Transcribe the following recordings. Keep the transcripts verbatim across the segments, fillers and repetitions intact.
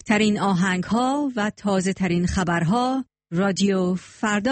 ترین آهنگ ها و تازه ترین خبرها رادیو فردا.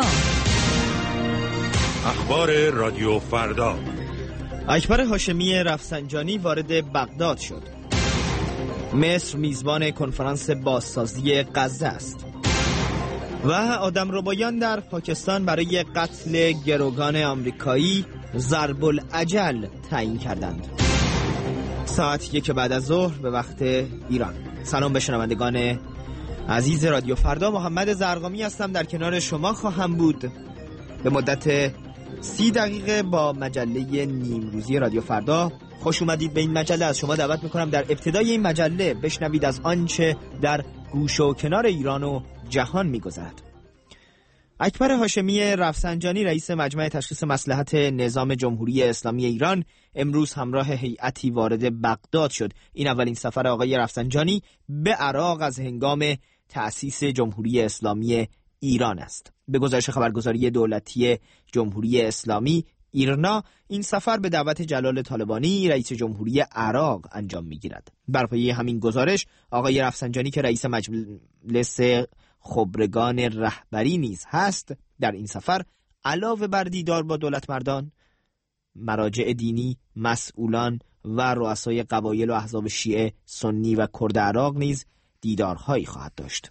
اخبار رادیو فردا. اکبر هاشمی رفسنجانی وارد بغداد شد. مصر میزبان کنفرانس بازسازی غزه است. و آدمربایان در پاکستان برای قتل گروگان آمریکایی ضرب الاجل تعیین کردند. ساعت یک بعد از ظهر به وقت ایران. سلام به شنوندگان عزیز رادیو فردا، محمد زرقامی هستم، در کنار شما خواهم بود به مدت سی دقیقه با مجله نیمروزی رادیو فردا. خوش اومدید به این مجله. از شما دعوت میکنم در ابتدای این مجله بشنوید از آنچه در گوشه و کنار ایران و جهان میگذرد. اکبر هاشمی رفسنجانی رئیس مجمع تشخیص مصلحت نظام جمهوری اسلامی ایران امروز همراه هیئتی وارد بغداد شد. این اولین سفر آقای رفسنجانی به عراق از هنگام تأسیس جمهوری اسلامی ایران است. به گزارش خبرگزاری دولتی جمهوری اسلامی ایرنا، این سفر به دعوت جلال طالبانی رئیس جمهوری عراق انجام می‌گیرد. بر پایه همین گزارش آقای رفسنجانی که رئیس مجلس خبرگان رهبری نیز هست، در این سفر علاوه بر دیدار با دولتمردان، مراجع دینی، مسئولان و رؤسای قبایل و احزاب شیعه، سنی و کرد عراق نیز دیدارهایی خواهد داشت.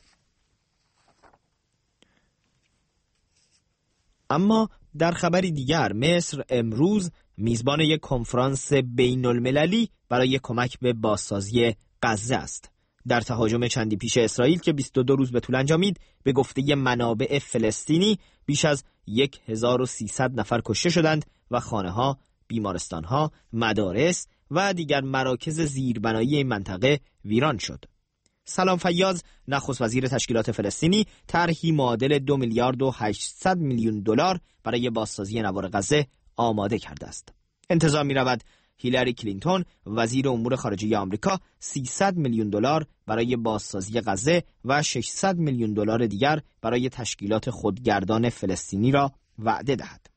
اما در خبری دیگر، مصر امروز میزبان یک کنفرانس بین المللی برای کمک به بازسازی غزه است. در تهاجم چندی پیش اسرائیل که بیست و دو روز به طول انجامید، به گفته منابع فلسطینی بیش از هزار و سیصد نفر کشته شدند و خانه‌ها، بیمارستان‌ها، مدارس و دیگر مراکز زیربنایی این منطقه ویران شد. سلام فیاض، نخست وزیر تشکیلات فلسطینی، طرحی معادل دو میلیارد و هشتصد میلیون دلار برای بازسازی نوار غزه آماده کرده است. انتظار می‌رود هیلاری کلینتون، وزیر امور خارجه آمریکا، سیصد میلیون دلار برای بازسازی غزه و ششصد میلیون دلار دیگر برای تشکیلات خودگردان فلسطینی را وعده دهد.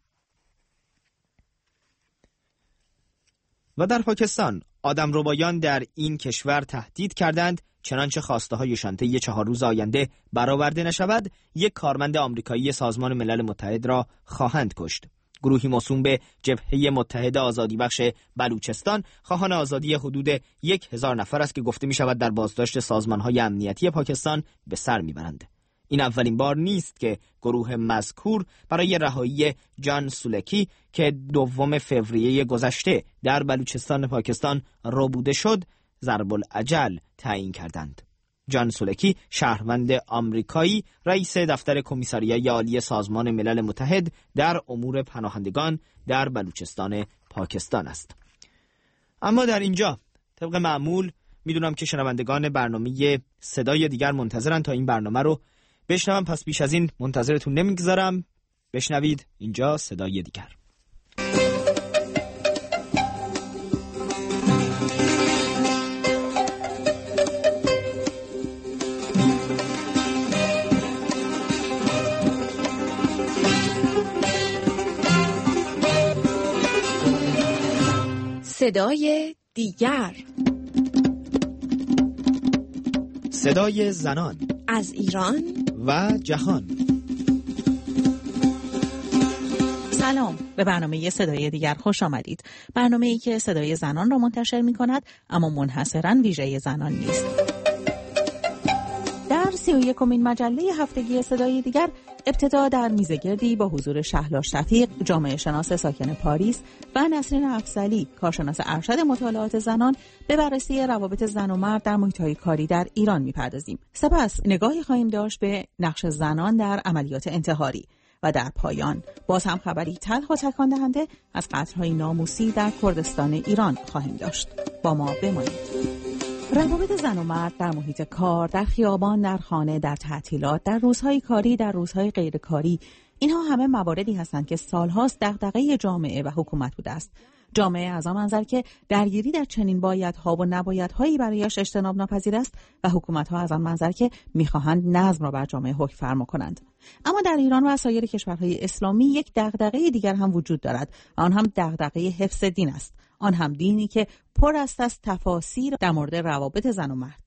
و در پاکستان، آدمربایان در این کشور تهدید کردند چنانچه خواسته هایشان طی چهار روز آینده برآورده نشود، یک کارمند آمریکایی سازمان ملل متحد را خواهند کشت. گروهی موسوم به جبهه متحده آزادی بخش بلوچستان خواهان آزادی حدود یک هزار نفر است که گفته می شود در بازداشت سازمان‌های امنیتی پاکستان به سر می‌برند. این اولین بار نیست که گروه مذکور برای رهایی جان سولکی که دوم فوریه گذشته در بلوچستان پاکستان ربوده شد، ضرب الاجل تعیین کردند. جان سولکی شهروند آمریکایی، رئیس دفتر کمیساریای عالی سازمان ملل متحد در امور پناهندگان در بلوچستان پاکستان است. اما در اینجا طبق معمول میدونم که شنوندگان برنامه صدای دیگر منتظرن تا این برنامه رو بشنوم، پس بیش از این منتظرتون نمیگذارم. بشنوید اینجا صدای دیگر. صدای دیگر، صدای زنان از ایران و جهان. سلام، به برنامه صدای دیگر خوش آمدید. برنامه‌ای که صدای زنان را منتشر می‌کند اما منحصراً ویژه زنان نیست. در سی و یکمین مجله هفتگی صدای دیگر ابتدا در میزگردی با حضور شهلا شفیق، جامعه شناس ساکن پاریس، و نسرین افضلی، کارشناس ارشد مطالعات زنان، به بررسی روابط زن و مرد در محیط‌های کاری در ایران می‌پردازیم. سپس نگاهی خواهیم داشت به نقش زنان در عملیات انتحاری و در پایان باز هم خبری تلخ و تکان دهنده از قتل‌های ناموسی در کردستان ایران خواهیم داشت. با ما بمانید. روابط زن و مرد در محیط کار، در خیابان، در خانه، در تعطیلات، در روزهای کاری، در روزهای غیر کاری، اینها همه مواردی هستند که سالهاست دغدغه جامعه و حکومت بوده است. جامعه از آن منظر که درگیری در چنین بایدها و نبایدهایی برایش اجتناب ناپذیر است و حکومت‌ها از آن منظر که می‌خواهند نظم را بر جامعه حکم فرما کنند. اما در ایران و سایر کشورهای اسلامی یک دغدغه دیگر هم وجود دارد و آن هم دغدغه حفظ دین است. آن هم دینی که پر است از تفاسیر در مورد روابط زن و مرد.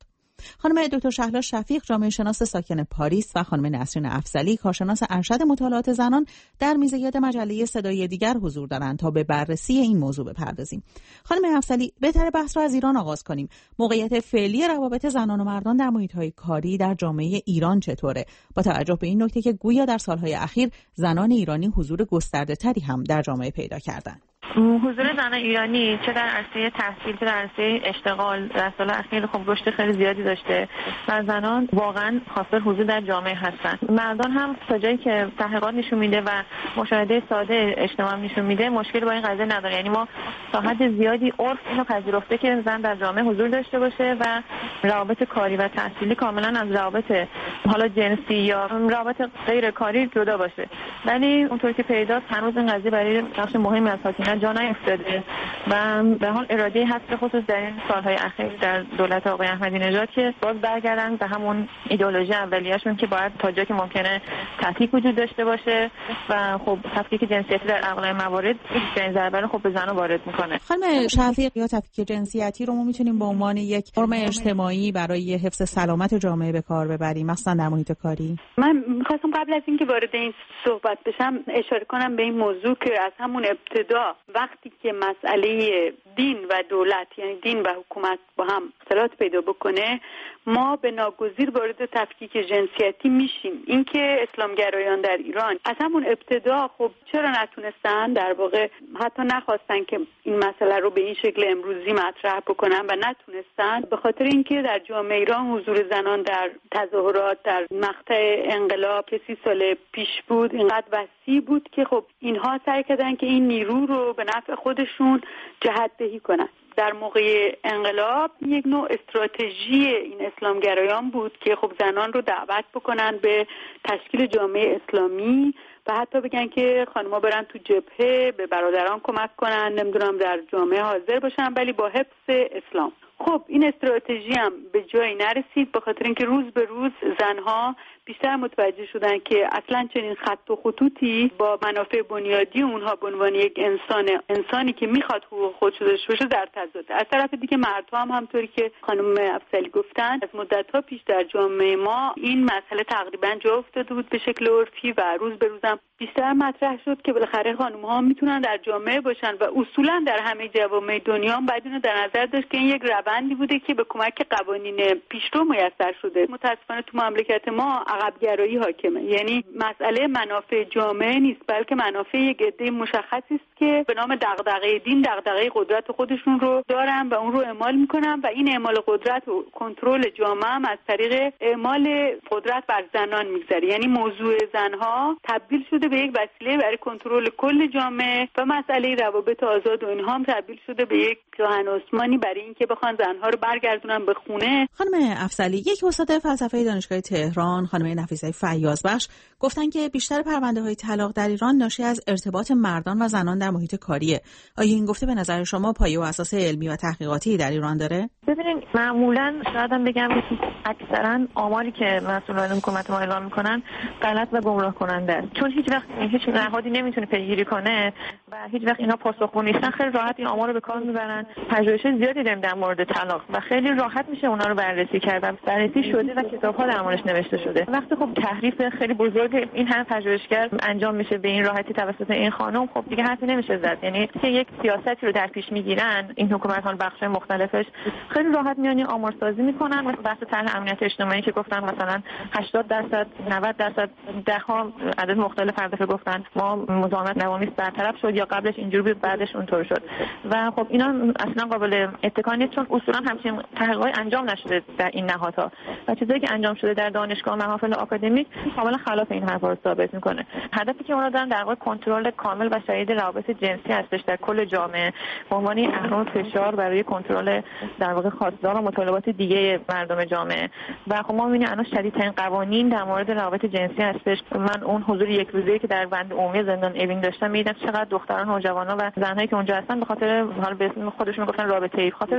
خانم دکتر شهلا شفیق، جامعه شناس ساکن پاریس و خانم نسرین افضلی، کارشناس ارشد مطالعات زنان، در میزگرد مجله صدای دیگر حضور دارند تا به بررسی این موضوع بپردازیم. خانم افضلی، بهتره بحث رو از ایران آغاز کنیم. موقعیت فعلی روابط زنان و مردان در محیط‌های کاری در جامعه ایران چطوره؟ با توجه به این نکته که گویا در سالهای اخیر زنان ایرانی حضور گسترده‌تری هم در جامعه پیدا کردند. حضور زنان ایرانی چه در عرصه تحصیل چه در عرصه اشتغال در سال اخیر خب رشد خیلی زیادی داشته و زنان واقعا حاصل حضور در جامعه هستن. مردان هم تا جایی که تحقیقات نشون میده و مشاهده ساده اجتماع نشون میده مشکلی با این قضیه نداره. یعنی ما تا حد زیادی عرف اینو پذیرفته که زن در جامعه حضور داشته باشه و روابط کاری و تحصیلی کاملا از روابط حالا جنسی یا روابط غیر کاری جدا باشه. ولی اونطوری که پیداست هنوز این قضیه برای بخش مهمی از حاکمیت جا نیفتاده و به حال اراده هست به خصوص در این سالهای اخیر در دولت آقای احمدی نژاد که باز برگردن به همون ایدئولوژی اولیه‌شون که باید تا جایی که ممکنه تفکیک وجود داشته باشه و خب تفکیک جنسیتی در اغلب موارد این ضربه رو خب به زن‌ها وارد میکنه. خانم شفیق، یا تفکیک جنسیتی رو ما میتونیم به عنوان یک فرم اجتماعی برای حفظ سلامت جامعه به کار ببریم، مثلا در محیط کاری؟ من می‌خواستم قبل از اینکه وارد این صحبت بشم اشاره کنم به این موضوع که از همون ابتدا وقتی که مسئله دین و دولت یعنی دین و حکومت با هم اختلاط پیدا بکنه ما به ناگزیر وارد تفکیک جنسیتی میشیم. اینکه اسلامگرایان در ایران از همون ابتدا خب چرا نتونستن در واقع حتی نخواستن که این مسئله رو به این شکل امروزی مطرح بکنن و نتونستن به خاطر اینکه در جامعه ایران حضور زنان در تظاهرات در مقطع انقلاب که سی سال پیش بود اینقدر وسیع بود که خب اینها سعی کردن که این نیرو رو به نفع خودشون جهت دهی کنن. در موقع انقلاب یک نوع استراتژی این اسلامگرایان بود که خب زنان رو دعوت بکنن به تشکیل جامعه اسلامی و حتی بگن که خانم‌ها برن تو جبهه به برادران کمک کنن، نمیدونم در جامعه حاضر باشن ولی با حفظ اسلام. خب این استراتژی هم به جایی نرسید به خاطر اینکه روز به روز زنها بیشتر متوجه شدن که اصلا چنین خط و خطوطی با منافع بنیادی اونها به عنوان یک انسان انسانی که میخواد حقوق خودش داشته باشه در تضاده. از طرف دیگه مردها هم همطوری که خانم افضلی گفتن از مدت‌ها پیش در جامعه ما این مسئله تقریبا جا افتاده بود به شکل عرفی و روز به روزم بیشتر مطرح شد که بالاخره خانم‌ها میتونن در جامعه باشن و اصولا در همه جوامع دنیا هم باید اینو در نظر داشت که این یک روندی بوده که به کمک قوانین پیشرو میسر شده. متأسفانه تو مملکت ما عقب‌گرایی حاکمه، یعنی مسئله منافع جامعه نیست بلکه منافع یک عده مشخصی است که به نام دغدغه دین دغدغه قدرت خودشون رو دارن و اون رو اعمال میکنن و این اعمال قدرت و کنترل جامعه هم از طریق اعمال قدرت بر زنان میگذره. یعنی موضوع زنها تبدیل شده به یک وسیله برای کنترل کل جامعه و مسئله روابط آزاد و اینها هم تبدیل شده به یک پیراهن عثمانی برای اینکه بخوان زنها رو برگردونن به خونه. خانم افضلی، یک استاد فلسفه دانشگاه تهران خانم نفیسه فیاضبخش گفتن که بیشتر پرونده‌های طلاق در ایران ناشی از ارتباط مردان و زنان در محیط کاریه. آیا این گفته به نظر شما پایه و اساس علمی و تحقیقاتی در ایران داره؟ ببینید معمولاً شایدم بگم اکثرا آماری که مسئولان حکومت ما اعلام میکنن غلط و گمراه کننده است، چون هیچ وقت هیچ نهادی نمیتونه پیگیری کنه و هیچ وقت اینا پاسخگو نیستن. خیلی راحت این آمار رو به کار میبرن. پژوهش‌های زیادی داریم در مورد طلاق و خیلی راحت میشه اونا رو بررسی کرد و بررسی شده و کتاب‌ها در موردش نوشته شده. وقتی خب تحریف خیلی بزرگ این هم پژوهشگر انجام میشه به این راحتی توسط این خانم، خب دیگه حرفی نمیشه زد. یعنی که یک سیاستی رو در پیش میگیرن این حکومت‌ها بخش‌های مختلفش خیلی راحت میان آمارسازی میکنن. مثلا بحث طرح امنیت اجتماعی که گفتن مثلا هشتاد درصد نود درصد ده ها عدد مختلف هر دفعه گفتن ما مزاحمت نوامیس برطرف شد یا قبلش اینجوری بود بعدش اونطور شد و خب اینا اصلا قابل اتکا نیست چون اصولا همچین تحقیقاتی انجام نشده در این نهادها و چیزایی که انجام شده در دانشگاه و محافل آکادمیک کاملا خلاف این حرفا رو ثابت میکنه. هدفی که اونا دارن در واقع کنترل کامل و شدید روابط جنسی هستش در کل جامعه به عنوان اهرم فشار برای کنترل در واقع خواستگاه و مطالبات دیگه مردم جامعه و خب ما می‌بینیم الان شدیدترین قوانین در مورد روابط جنسی هستش. من اون حضور یک روزه‌ای که در بند عمومی زندان اوین داشتم می‌دیدم چقدر دختران و جوانان و زن‌هایی که اونجا هستن به خاطر حال به اسم خودشون میگفتن رابطه‌ای، خاطر رابطه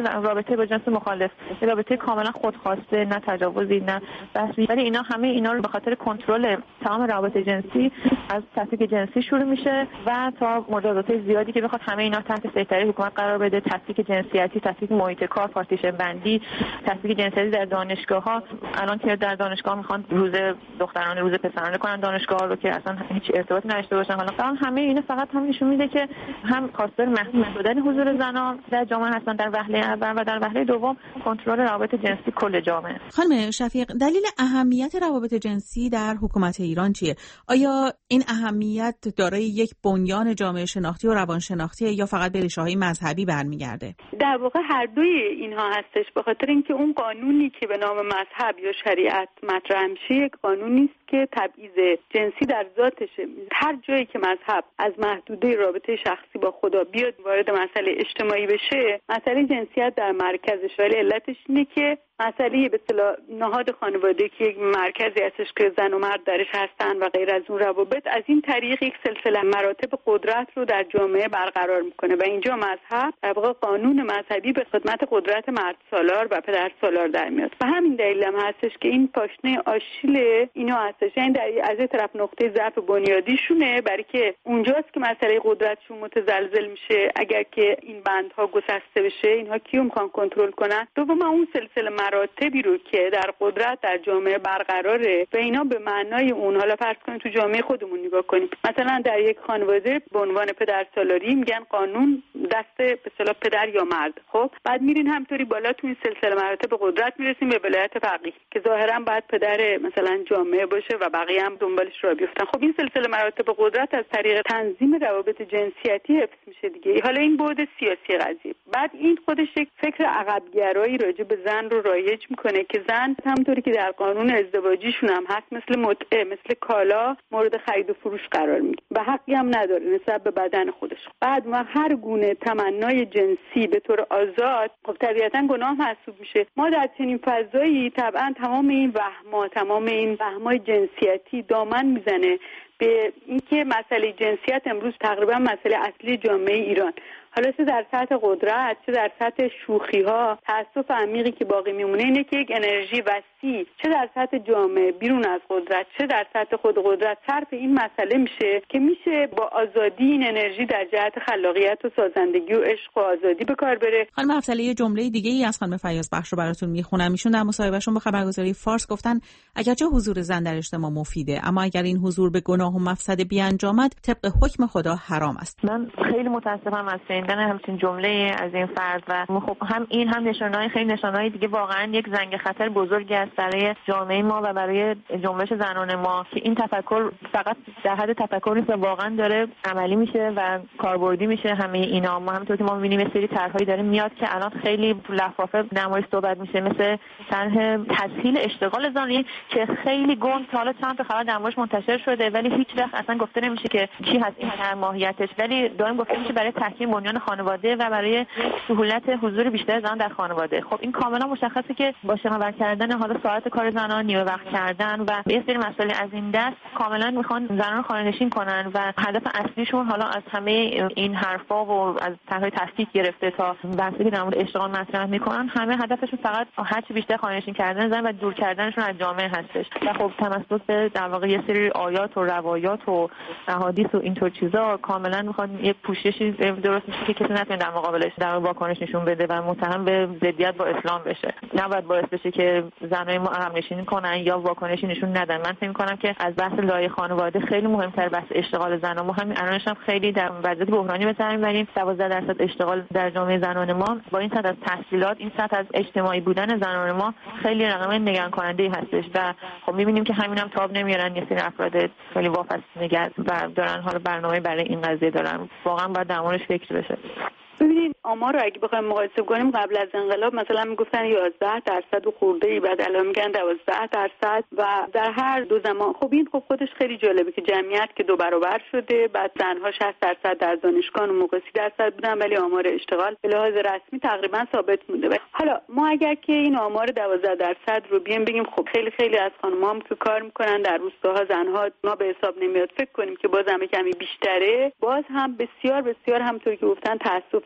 رابطه با جنس مخالف، رابطه کاملا خودخواسته، نه تجاوزی نه بحثی، ولی اینا همه اینا رو به خاطر کنترل تمام روابط جنسی از تفکیک جنسی شروع میشه و تا مجازات زیادی که بخواد همه اینا تحت سیطره حکومت قرار بده، تفکیک جنسیتی، تفکیک محیط کار، پارتیشن بندی، تفکیک جنسیتی در دانشگاه‌ها. الان که در دانشگاه میخوان روز دخترانه روز پسرانه کنن دانشگاه رو که اصلا هیچ ارتباطی نداشته باشن. حالا فقط همه اینا فقط هم نشون میده که هم خواستار محدود شدن حضور زنان در جامعه هستن در وهله اول و در وهله دوم کنترل روابط جنسی کل جامعه. خانم شفیق، دلیل اهمیت روابط جنسی در حکومت ایران چیه؟ آیا این اهمیت دارای یک بنیان جامعه شناختی و روانشناختی یا فقط به ریشه‌های مذهبی برمیگرده؟ در واقع هر دوی اینها هستش، به خاطر اینکه اون قانونی که به نام مذهب یا شریعت مطرح میشه یک قانونی است که تبعیض جنسی در ذاتشه. هر جایی که مذهب از محدوده رابطه شخصی با خدا بیاد وارد مسئله اجتماعی بشه، مسئله جنسیت در مرکزش، ولی علتش اینه که مسئله به اصطلاح نهاد خانواده که یک مرکزی هستش که زن و مرد درش هستن و غیر از اون روابط، از این طریق یک سلسله مراتب قدرت رو در جامعه برقرار میکنه و اینجا مذهب در واقع قانون مذهبی به خدمت قدرت مرد سالار و پدر سالار در میاد و همین دلیل هم هستش که این پاشنه آشیل اینا هستش. این در از این طرف نقطه ضعف بنیادیشونه، برای که اونجاست که مسئله قدرتشون متزلزل میشه. اگر که این بندها گسسته بشه، اینها کیو میخوان کنترل کنن؟ دوم اون سلسله مراتبی رو که در قدرت در جامعه برقراره و اینا به معنای اون، حالا فرض کنیم تو جامعه خودمون نگاه کنیم، مثلا در یک خانواده به عنوان پدر سالاری میگن قانون دست به اصطلاح پدر یا مرد. خب بعد میرین همطوری بالا تو این سلسله مراتب قدرت میرسیم به ولایت فقیه که ظاهرا باید پدر مثلا جامعه باشه و بقیه هم دنبالش را بیفتن. خب این سلسله مراتب قدرت از طریق تنظیم روابط جنسیتی حفظ میشه دیگه. حالا این بعد سیاسی قضیه. بعد این خودش یک فکر عقب‌گرایی راجع به زن رو رایج میکنه که زن همونطوری که در قانون ازدواجیشون هم هست مثل متعه، مثل کالا مورد خرید و فروش قرار میگیره و حقی هم نداره نسبت به بدن خودش. بعد ما هر گونه تمنای جنسی به طور آزاد خب طبیعتا گناه محسوب میشه. ما در چنین فضایی طبعا تمام این وهما، تمام این وهمای جنسیتی دامن میزنه به اینکه مسئله جنسیت امروز تقریبا مسئله اصلی جامعه ایران، حالا چه در سطح قدرت چه در سطح شوخی‌ها، تأسف عمیقی که باقی میمونه اینه که یک انرژی وسیع چه در سطح جامعه بیرون از قدرت چه در سطح خود قدرت صرف این مسئله میشه که میشه با آزادی این انرژی در جهت خلاقیت و سازندگی و عشق و آزادی به کار بره. خانم افضلی یه جمله دیگه ای از خانم فیاض بخش رو براتون میخونم. ایشون در مصاحبهشون با خبرگزاری فارس گفتن اگرچه حضور زن در اجتماع مفیده، اما اگر این حضور به گناه و مفسد بیانجامد طبق حکم خدا حرام است. من خیلی متاسفم از شنیدن همچین جمله از این فرد و خب هم این هم نشانه‌های خیلی نشانه‌های دیگه واقعا یک زنگ خطر بزرگی است برای جامعه ما و برای جنبش زنان ما که این تفکر فقط در حد تفکر نیست و واقعا داره عملی میشه و کاربردی میشه. همه اینا ما همونطور که ما می‌بینیم یه سری طرح‌هایی داره میاد که الان خیلی لفافه در موردش صحبت میشه، مثل طرح تسهیل اشتغال زنان که خیلی گنگ تا حالا چند تا خبر در موردش منتشر شده ولی هیچ وقت اصلا گفته نمیشه که چی هست این طرح ماهیتش، ولی دائم گفته میشه برای تحکیم بنیان خانواده و برای سهولت حضور بیشتر زنان در خانواده. خب این کاملا مشخصه که با شناور کردن حالا ساعت کار زنان، نیمه وقت کردن و یه سری مسائل از این دست کاملا میخوان زنان رو خانه‌نشین کنن و هدف اصلیشون حالا از همه این حرفا و از طرح تفکیک گرفته تا بحثی که در مورد اشتغال مطرح میکنن، همه هدفشون فقط هر چی بیشتر خانه‌نشین کردن زن و دور کردنشون از جامعه هستش و خب تمسک به در واقع یه سری آیات و روایات و احادیث و اینطور چیزا کاملا میخوان یک پوششی درست میشه که کسی نتونه در مقابلش در واکنش نشون بده و متهم به ضدیت با اسلام بشه. نباید باعث بشه که زنای ما عقب نشینی کنن یا واکنشی نشون ندن. من فکر می‌کنم که از بحث لایه خانواده خیلی مهمتر بحث اشتغال زنان. ما همین الانش هم خیلی در وضعیت بحرانی به سر می‌بریم. دوازده درصد اشتغال در جامعه زنان ما با این سطح از تحصیلات، این سطح از اجتماعی بودن زنان ما خیلی رقم نگران کننده هستش و خب می‌بینیم که همین هم تاب نمیارن. یه سری افراد خیلی وافسته نگرد و دارن حالا برنامه برای این قضیه دارن. واقعا باید در موردش فکر بشه. ببینید آمار رو اگه بخوایم مقایسه کنیم قبل از انقلاب مثلا میگفتن یازده درصد و خورده‌ای، بعد الان میگن دوازده درصد و در هر دو زمان خب این خب خودش خیلی جالبه که جمعیت که دو برابر شده، بعد زنها شصت درصد در دانشگاه و موقع سی درصد بودن ولی آمار اشتغال به لحاظ رسمی تقریبا ثابت مونده. حالا ما اگر که این آمار دوازده درصد رو بیام بگیم خب خیلی خیلی از خانم‌ها که کار میکنن در روستاها زنها ما به حساب نمیاد، فکر کنیم که باز هم کمی بیشتره، باز هم بسیار بسیار همونطور که گفتن تأسف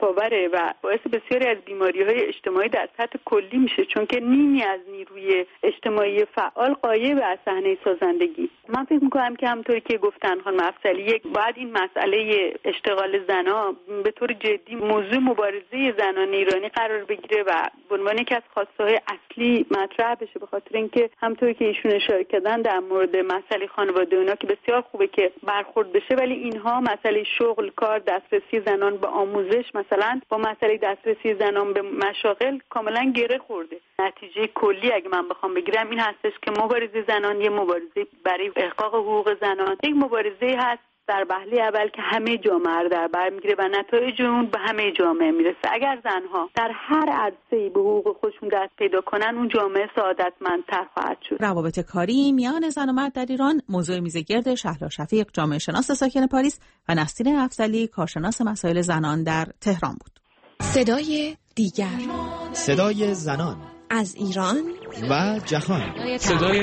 تکاوره و باعث بسیاری از بیماری‌های اجتماعی در سطح کلی میشه، چون که نیمی از نیروی اجتماعی فعال غایب از صحنه سازندگی. من فکر می‌کنم که همونطوری که گفتن خانم افضلی، باید این مسئله اشتغال زنان به طور جدی موضوع مبارزه زنان ایرانی قرار بگیره و به عنوان یکی از خواسته‌های اصلی مطرح بشه، به خاطر اینکه همونطوری که ایشون اشاره کردن در مورد مسئله خانواده اونا که بسیار خوبه که برخورد بشه، ولی اینها مسئله شغل، کار، دسترسی زنان به آموزش مثلا با مسئله دسترسی زنان به مشاغل کاملا گره خورده. نتیجه کلی اگه من بخوام بگیرم این هستش که مبارزه زنان یه مبارزه برای احقاق حقوق زنان، یک مبارزه هست در وهله اول که همه جامعه رو در بر میگیره و نتایج اون به همه جامعه میرسه. اگر زنها در هر عرصه‌ای به حقوق خودشون دست پیدا کنن، اون جامعه سعادتمندتر خواهد شد. روابط کاری میان زن و مرد در ایران موضوع میزگرد شهلا شفیق، جامعه شناس ساکن پاریس، و نسرین افضلی، کارشناس مسائل زنان در تهران بود. صدای دیگر، صدای زنان از ایران و جهان. صدای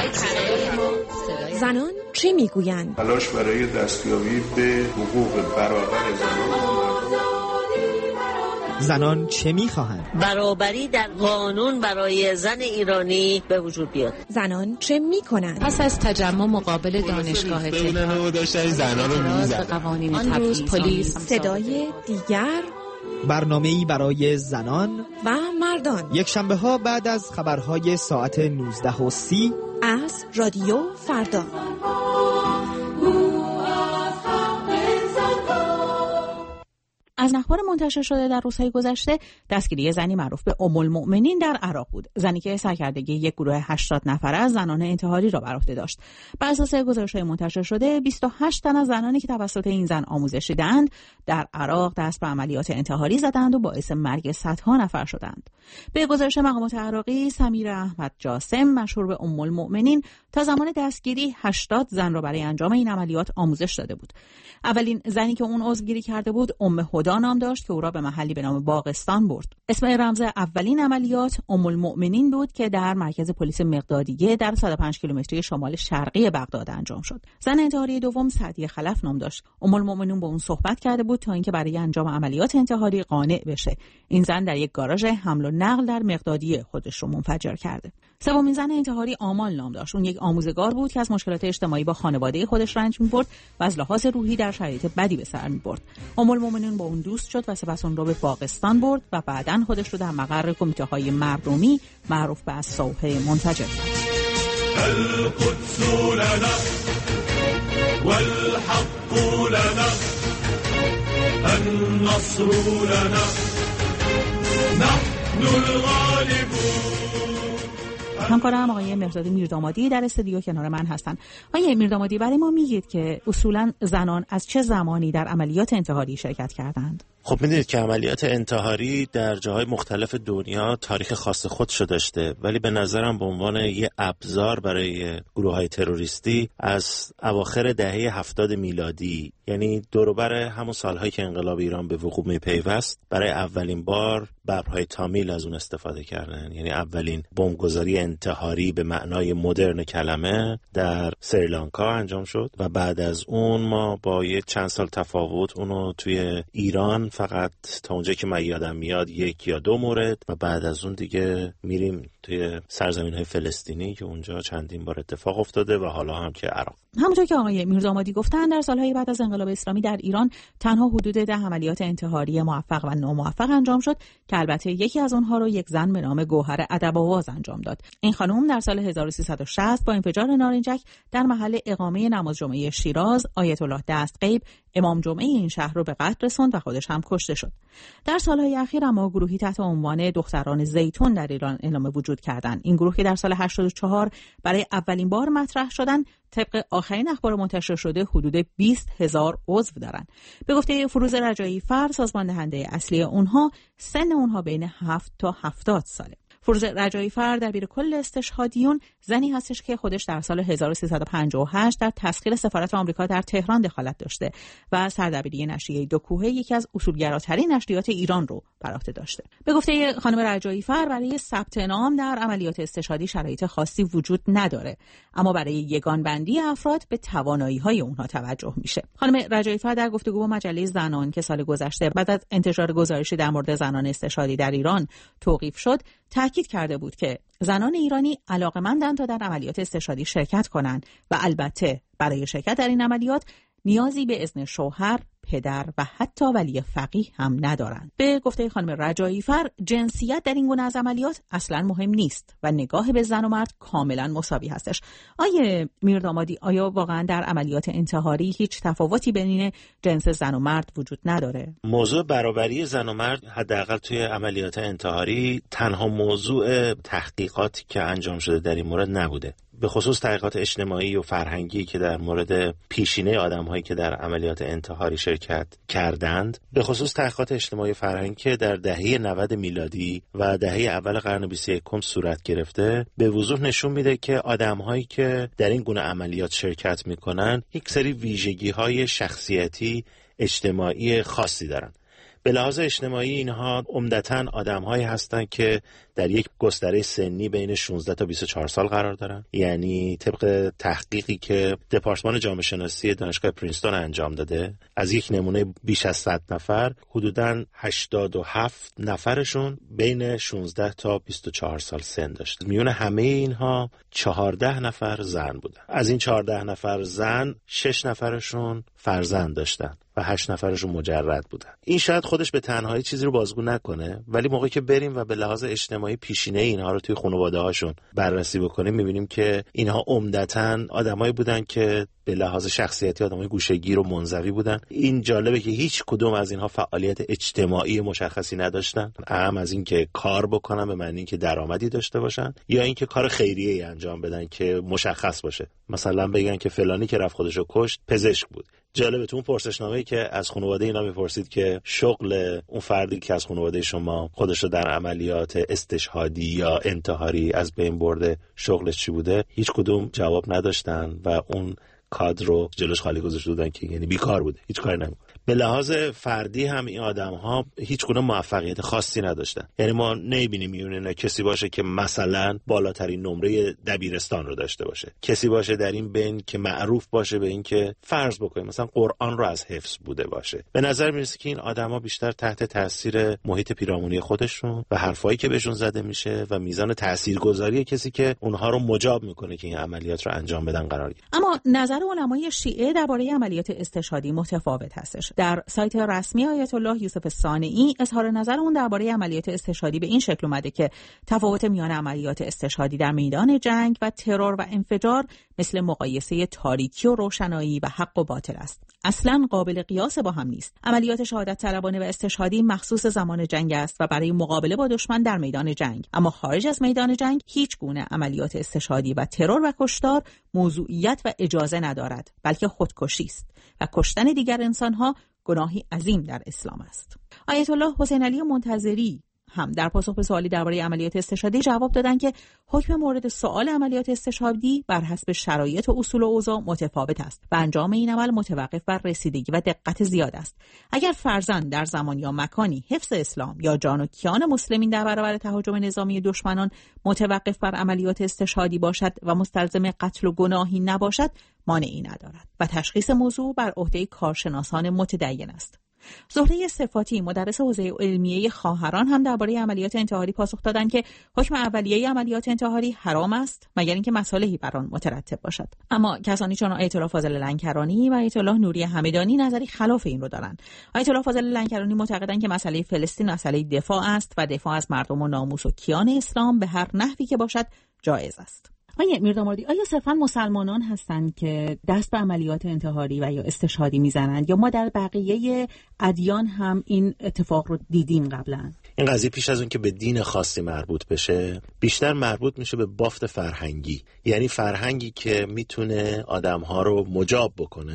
زنان چی میگویند؟ تلاش برای دستیابی به حقوق برابر زنان. زنان چه میخواهند؟ برابری در قانون برای زن ایرانی به وجود بیاد. زنان چه میکنند؟ پس از تجمع مقابل دانشگاه تهران داشتن زنان رو میزدن. قوانین تبعیض پلیس. صدای دیگر، برنامه‌ای برای زنان و مردان، یک شنبه ها بعد از خبرهای ساعت نوزده و سی از رادیو فردا. از اخبار منتشر شده در روزهای گذشته، دستگیری زنی معروف به ام المؤمنین در عراق بود. زنی که سرکردگی یک گروه هشتاد نفره از زنان انتحاری را بر عهده داشت. بر اساس گزارش‌های منتشر شده، بیست و هشت تن از زنانی که توسط این زن آموزش دیدند، در عراق دست به عملیات انتحاری زدند و باعث مرگ صدها نفر شدند. به گزارش مقامات عراقی، سمیرا احمد جاسم، مشهور به ام المؤمنین، تا زمان دستگیری هشتاد زن را برای انجام این عملیات آموزش داده بود. اولین زنی که اون عضوگیری کرده بود ام هدا نام داشت که او را به محلی به نام باغستان برد. اسم رمز اولین عملیات ام المؤمنین بود که در مرکز پلیس مقدادیه در صد و پنج کیلومتری شمال شرقی بغداد انجام شد. زن انتحاری دوم سعدیه خلف نام داشت. ام المؤمنین با اون صحبت کرده بود تا اینکه برای انجام عملیات انتحاری قانع بشه. این زن در یک گاراژ حمل و نقل در مقدادیه خودش رو منفجر کرده. سومین زن انتحاری آمال نام داشت. اون یک آموزگار بود که از مشکلات اجتماعی با خانواده خودش رنج می‌برد و از لحاظ روحی در شرایط بدی به سر می‌برد. ام المؤمنین با اون دوست شد و سپس اون رو به باغستان برد و بعداً خودش رو در مقر کمیته‌های مردمی معروف به الصوحه منفجر کرد. القدس لنا والحق لنا النصر لنا نحن الغالبون. همکارم آقای مهرداد میردامادی در استودیو کنار من هستن. آقای میردامادی، برای ما میگید که اصولاً زنان از چه زمانی در عملیات انتحاری شرکت کردند؟ خب میدونید که عملیات انتحاری در جاهای مختلف دنیا تاریخ خاص خودشو داشته، ولی به نظرم به عنوان یه ابزار برای گروه‌های تروریستی از اواخر دهه هفتاد میلادی، یعنی دوروبر همون سالهایی که انقلاب ایران به وقوع میپیوست، برای اولین بار ببرهای تامیل از اون استفاده کردن. یعنی اولین بمبگذاری انتحاری به معنای مدرن کلمه در سریلانکا انجام شد و بعد از اون ما با یه چند سال تفاوت اونو توی ایران فقط تا اونجا که من یادم میاد یک یا دو مورد و بعد از اون دیگه میریم توی سرزمین‌های فلسطینی که اونجا چندین بار اتفاق افتاده و حالا هم که عراق. همونطور که آقای میردامادی گفتن، در سالهای بعد از انقلاب اسلامی در ایران تنها حدود ده عملیات انتحاری موفق و ناموفق انجام شد که البته یکی از اونها رو یک زن به نام گوهر ادب‌آواز انجام داد. این خانم در سال هزار و سیصد و شصت با انفجار نارنجک در محل اقامه نماز جمعه شیراز، آیت الله دستغیب، امام جمعه این شهر رو به قتل رسوند و خودش هم کشته شد. در سالهای اخیر اما گروهی تحت عنوان دختران زیتون در ایران اعلام وجود کردند. این گروه که در سال هشتاد و چهار برای اولین بار مطرح شدن، طبق آخرین اخبار منتشر شده حدود بیست هزار عضو دارند. به گفته فروز رجایی فر، سازمان دهنده اصلی اونها، سن اونها بین هفت تا هفتاد ساله. فروزه رجایی‌فر دبیر کل استشهادیون زنی هستش که خودش در سال هزار و سیصد و پنجاه و هشت در تسخیر سفارت آمریکا در تهران دخالت داشته و سردبیری نشریه دو کوهه، یکی از اصولگراترین نشریات ایران رو بر عهده داشته. به گفته خانم رجایی‌فر برای ثبت نام در عملیات استشهادی شرایط خاصی وجود نداره، اما برای یگان بندی افراد به توانایی‌های اونها توجه میشه. خانم رجایی‌فر در گفتگو با مجله زنان که سال گذشته بعد از انتشار گزارشی در مورد زنان استشهادی در ایران توقیف شد، تاکید کرده بود که زنان ایرانی علاقه‌مندند تا در عملیات استشهادی شرکت کنند و البته برای شرکت در این عملیات نیازی به اذن شوهر، پدر و حتی ولی فقیه هم ندارند. به گفته خانم رجایی‌فر جنسیت در این گونه از عملیات اصلا مهم نیست و نگاه به زن و مرد کاملا مساوی هستش. آیه میردامادی، آیا واقعا در عملیات انتحاری هیچ تفاوتی بین جنس زن و مرد وجود نداره؟ موضوع برابری زن و مرد حداقل توی عملیات انتحاری تنها موضوع تحقیقاتی که انجام شده در این مورد نبوده. به خصوص تحقیقات اجتماعی و فرهنگی که در مورد پیشینه آدم‌هایی که در عملیات انتحاری شرکت کردند، به خصوص تحقیقات اجتماعی و فرهنگی که در دهه نود میلادی و دهه اول قرن بیست و یکم صورت گرفته، به وضوح نشون میده که آدم‌هایی که در این گونه عملیات شرکت میکنن یک سری ویژگی‌های شخصیتی اجتماعی خاصی دارن. به لحاظ اجتماعی اینها عمدتاً آدم‌هایی هستند که در یک گستره سنی بین شانزده تا بیست و چهار سال قرار دارن. یعنی طبق تحقیقی که دپارتمان جامعه شناسی دانشگاه پرینستون انجام داده، از یک نمونه بیش از صد نفر حدوداً هشتاد و هفت نفرشون بین شانزده تا بیست و چهار سال سن داشت. میون همه اینها چهارده نفر زن بودن. از این چهارده نفر زن شش نفرشون فرزند داشتن و هشت نفرشون مجرد بودن. این شاید خودش به تنهایی چیزی رو بازگو نکنه، ولی موقعی که بریم و به لحاظ اجتماعی پیشینه اینها رو توی خانواده‌هاشون بررسی بکنیم، می‌بینیم که اینها عمدتاً آدمایی بودن که به لحاظ شخصیتی آدمای گوشه‌گیر و منزوی بودن. این جالبه که هیچ کدوم از اینها فعالیت اجتماعی مشخصی نداشتن، اهم از این که کار بکنن به معنی که درآمدی داشته باشن یا اینکه کار خیریه‌ای انجام بدن که مشخص باشه. مثلا بگن که فلانی که رفت خودشو کشت پزشک بود. جالبه تو اون پرسشنامه‌ای که از خانواده اینا میپرسید که شغل اون فردی که از خانواده شما خودش رو در عملیات استشهادی یا انتحاری از بین برده شغلش چی بوده، هیچ کدوم جواب نداشتن و اون کادر رو جلوش خالی گذاشته بودن که یعنی بیکار بوده، هیچ کاری نمی‌کنه. به لحاظ فردی هم این آدم‌ها هیچ گونه موفقیت خاصی نداشتن. یعنی ما نمی‌بینیم میونه کسی باشه که مثلا بالاترین نمره دبیرستان رو داشته باشه، کسی باشه در این بین که معروف باشه به این که فرض بکنیم مثلا قرآن رو از حفظ بوده باشه. به نظر میرسه که این آدم‌ها بیشتر تحت تاثیر محیط پیرامونی خودشون و حرفایی که بهشون زده میشه و میزان تاثیرگذاری کسی که اونها رو مجاب میکنه که این عملیات رو انجام بدن قرار گرفت. اما نظر علمای شیعه درباره عملیات استشهادی متفاوت هستش. در سایت رسمی آیت الله یوسف صانعی اظهار نظر اون درباره عملیات استشهادی به این شکل اومده که تفاوت میان عملیات استشهادی در میدان جنگ و ترور و انفجار مثل مقایسه تاریکی و روشنایی و حق و باطل است. اصلاً قابل قیاس با هم نیست. عملیات شهادت طلبانه و استشهادی مخصوص زمان جنگ است و برای مقابله با دشمن در میدان جنگ، اما خارج از میدان جنگ هیچ گونه عملیات استشهادی و ترور و کشتار موضوعیت و اجازه ندارد، بلکه خودکشی است و کشتن دیگر انسان‌ها گناهی عظیم در اسلام است. آیت الله حسین علی منتظری هم در پاسخ به سوالی درباره عملیات استشهادی جواب دادن که حکم مورد سوال عملیات استشهادی بر حسب شرایط و اصول و اوضاع متفاوت است و انجام این عمل متوقف بر رسیدگی و دقت زیاد است. اگر فرضاً در زمان یا مکانی حفظ اسلام یا جان و کیان مسلمین در برابر تهاجم نظامی دشمنان متوقف بر عملیات استشهادی باشد و مستلزم قتل و گناهی نباشد، مانعی ندارد و تشخیص موضوع بر عهده کارشناسان متدین است. زهره صفاتی مدرس حوزه علمیه خواهران هم درباره عملیات انتحاری پاسخ دادند که حکم اولیه عملیات انتحاری حرام است مگر اینکه مصالحی بر آن مترتب باشد. اما کسانی چون آیت الله فاضل لنکرانی و آیت الله نوری همدانی نظری خلاف این رو دارند. آیت الله فاضل لنکرانی معتقدند که مسئله فلسطین مسئله دفاع است و دفاع از مردم و ناموس و کیان اسلام به هر نحوی که باشد جایز است. آیه میردامادی، آیا صرفاً مسلمانان هستند که دست به عملیات انتحاری و یا استشهادی میزنند یا ما در بقیه ادیان هم این اتفاق رو دیدیم قبلا؟ این قضیه پیش از اون که به دین خاصی مربوط بشه بیشتر مربوط میشه به بافت فرهنگی، یعنی فرهنگی که میتونه آدمها رو مجاب بکنه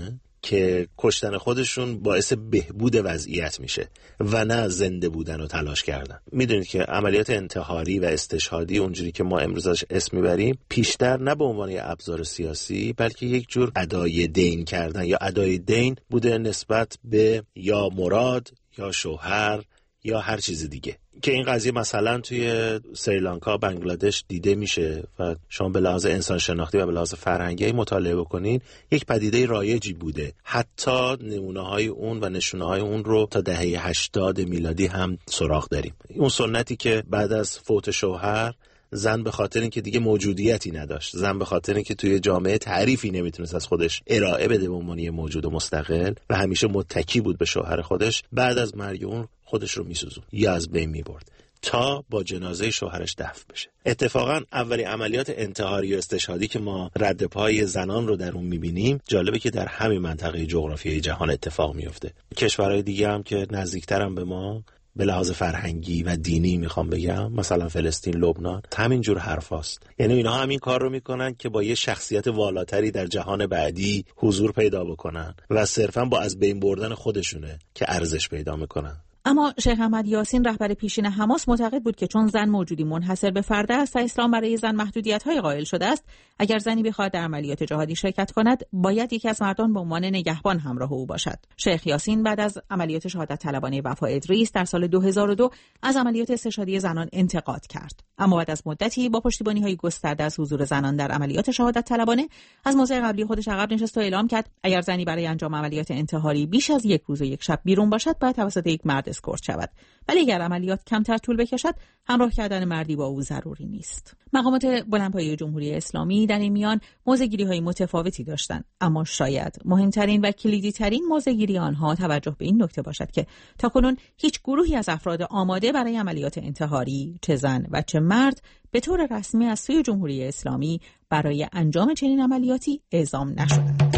که کشتن خودشون باعث بهبود وضعیت میشه و نه زنده بودن و تلاش کردن. میدونید که عملیات انتحاری و استشهادی اونجوری که ما امروز ازش اسم میبریم پیشتر نه به عنوان یه ابزار سیاسی بلکه یک جور ادای دین کردن یا ادای دین بوده نسبت به یا مراد یا شوهر یا هر چیز دیگه، که این قضیه مثلا توی سریلانکا، بنگلادش دیده میشه و شما به لحاظ انسان شناختی و به لحاظ فرهنگی مطالعه بکنین یک پدیده رایجی بوده. حتی نمونه‌های اون و نشونه‌های اون رو تا دهه هشتاد میلادی هم سراغ داریم. اون سنتی که بعد از فوت شوهر زن به خاطر اینکه دیگه موجودیتی نداشت، زن به خاطر اینکه توی جامعه تعریفی نمیتونست از خودش ارائه بده به عنوان موجود مستقل و همیشه متکی بود به شوهر خودش، بعد از مرگ اون خودش رو میسوزون یا از بین میبرد تا با جنازه شوهرش دفن بشه. اتفاقا اولین عملیات انتحاری و استشهادی که ما رد پای زنان رو در اون میبینیم جالبه که در همین منطقه جغرافیایی جهان اتفاق میفته. کشورهای دیگه هم که نزدیکترن به ما به لحاظ فرهنگی و دینی میخوام بگم، مثلا فلسطین، لبنان، همین جور حرفاست. یعنی اینا همین کار رو میکنن که با یه شخصیت والاتری در جهان بعدی حضور پیدا بکنن و صرفا با از بین بردن خودشونه که ارزش پیدا میکنن. اما شیخ احمد یاسین رهبر پیشین حماس معتقد بود که چون زن موجودی منحصر به فرد است و اسلام برای زن محدودیت‌های قائل شده است، اگر زنی بخواهد در عملیات جهادی شرکت کند باید یکی از مردان به عنوان نگهبان همراه او باشد. شیخ یاسین بعد از عملیات شهادت طلبانه وفا ادریس در سال دو هزار و دو از عملیات استشهادی زنان انتقاد کرد، اما بعد از مدتی با پشتیبانی‌های گسترده از حضور زنان در عملیات شهادت طلبانه از موضع قبلی خودش عقب نشست و اعلام کرد اگر زنی برای انجام عملیات انتحاری بیش از یک روز و یک شب بیرون باشد باید توسط یک مرد اسکورت شود، ولی اگر عملیات کمتر طول بکشد همراه کردن مردی با او ضروری نیست. مقامات بلندپایه جمهوری اسلامی در این میان موضع‌گیری‌های متفاوتی داشتند، اما شاید مهمترین و کلیدی‌ترین موضع‌گیری آنها توجه به این نکته باشد که تاکنون هیچ گروهی از افراد آماده برای عملیات انتحاری، چه زن و چه مرد، به طور رسمی از سوی جمهوری اسلامی برای انجام چنین عملیاتی اعزام نشدند.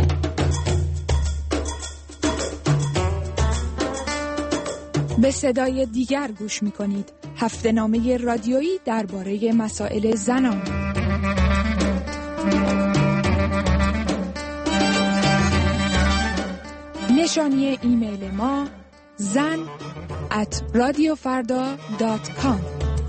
به صدای دیگر گوش می‌کنید. هفته‌نامه رادیویی درباره مسائل زنان. نشانی ایمیل ما زن ات رادیوفردا دات کام.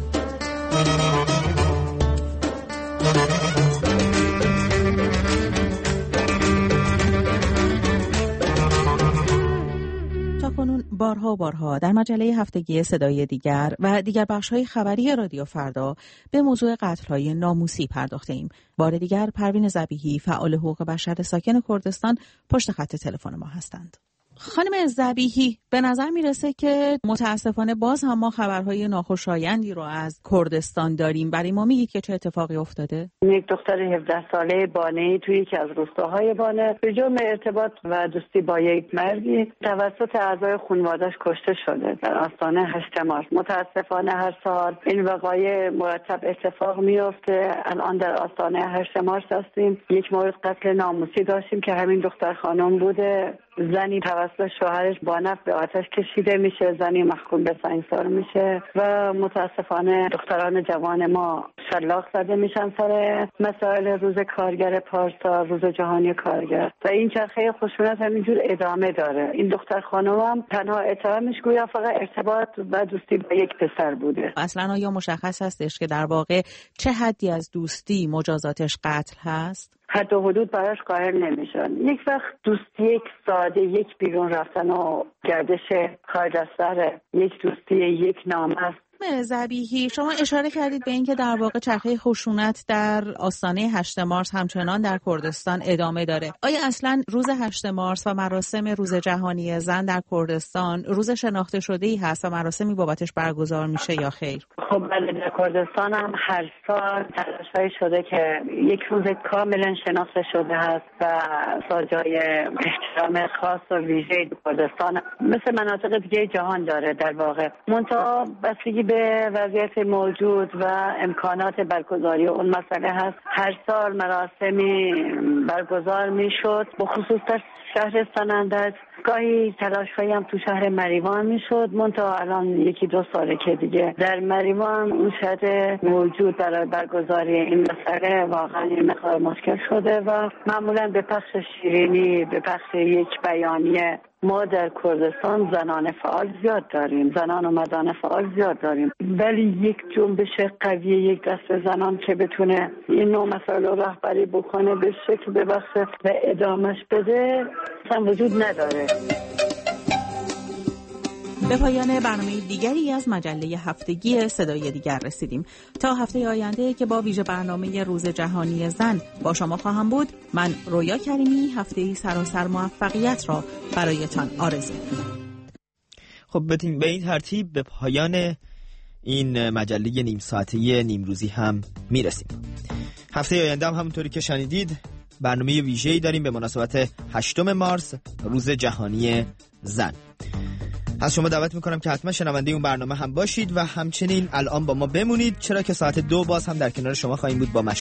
کنون بارها و بارها در مجله هفتگی صدای دیگر و دیگر بخش‌های خبری رادیو فردا به موضوع قتل‌های ناموسی پرداخته ایم. بار دیگر پروین ذبیحی، فعال حقوق بشر ساکن کردستان، پشت خط تلفن ما هستند. خانم ذبیحی، به نظر میرسه که متاسفانه باز هم ما خبرهای ناخوشایندی رو از کردستان داریم. برای ما میگید که چه اتفاقی افتاده؟ یک دختر هفده ساله بانه‌ای توی یکی از روستاهای بانه به جرم ارتباط و دوستی با یک مردی توسط اعضای خانواده‌اش کشته شده در آستانه هشت مارس. متاسفانه هر سال این وقایع مرتب اتفاق میفته. الان در آستانه هشت مارس هستیم. یک مورد قتل ناموسی داشتیم که همین دختر خانم بوده. زنی توسط شوهرش با نفت به آتش کشیده میشه، زنی محکوم به سنگسار میشه و متاسفانه دختران جوان ما شلاق زده میشن سر مسائل روز کارگر پارسال، روز جهانی کارگر، و این چرخه خشونت همینجور ادامه داره. این دختر خانم هم تنها اتهامش گویا فقط ارتباط و دوستی با یک پسر بوده. اصلا آیا مشخص هستش که در واقع چه حدی از دوستی مجازاتش قتل هست؟ حد و حدود براش قائل نمیشن. یک وقت دوستی یک ساده، یک بیرون رفتن و گردش خارج از سر، یک دوستی یک نام است. ذبیحی، شما اشاره کردید به اینکه در واقع چرخه خشونت در آستانه هشت مارس همچنان در کردستان ادامه داره. آیا اصلا روز هشت مارس و مراسم روز جهانی زن در کردستان روز شناخته شده‌ای هست و مراسمی بابتش برگزار میشه یا خیر؟ خب بله، در کردستان هم هر سال تلاش‌هایی شده که یک روز کاملا شناخته شده هست و با جای احترام خاص و ویژه‌ای کردستان مثل مناطق دیگه جهان داره. در واقع منتها بستگی به وضعیت موجود و امکانات برگزاری اون مسئله هست. هر سال مراسمی برگزار میشد، به خصوص در شهر سنندج گاهی تلاش‌هایی هم تو شهر مریوان میشد، منتها الان یکی دو ساله که دیگه در مریوان اون شهر موجود برای برگزاری این مسئله واقعا این مقدار مشکل شده و معمولا به پخش شیرینی، به پخش یک بیانیه. ما در کردستان زنان فعال زیاد داریم، زنان و مردان فعال زیاد داریم، ولی یک جنبش قوی، یک دست زنان که بتونه این نوع مسائل رو رهبری بکنه، به شکل ببخشه و ادامش بده اصلا وجود نداره. به پایان برنامه دیگری از مجله هفتگی صدای دیگر رسیدیم. تا هفته آینده که با ویژه برنامه روز جهانی زن با شما خواهم بود، من رویا کریمی هفته‌ای سراسر موفقیت را برایتان آرزو می‌کنم. خب به این ترتیب به پایان این مجله نیم ساعته نیمروزی هم میرسیم. هفته آینده هم همونطوری که شنیدید برنامه ویژه‌ای داریم به مناسبت هشتم مارس روز جهانی زن. از شما دعوت میکنم که حتما شنونده اون برنامه هم باشید و همچنین الان با ما بمونید، چرا که ساعت دو باز هم در کنار شما خواهیم بود با مش...